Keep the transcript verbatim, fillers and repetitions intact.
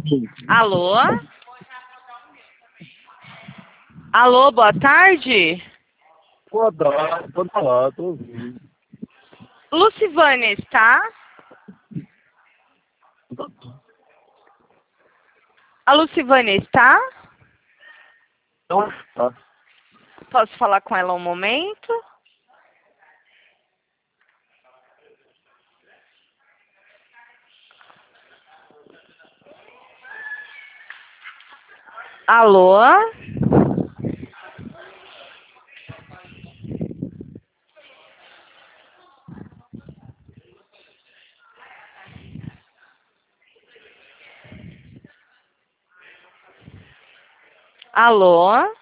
Alô? Alô, boa tarde. Boa tarde, pode falar, tô ouvindo. Lucivânia está? A Lucivânia está? Não está. Posso falar com ela um momento? Alô? Alô?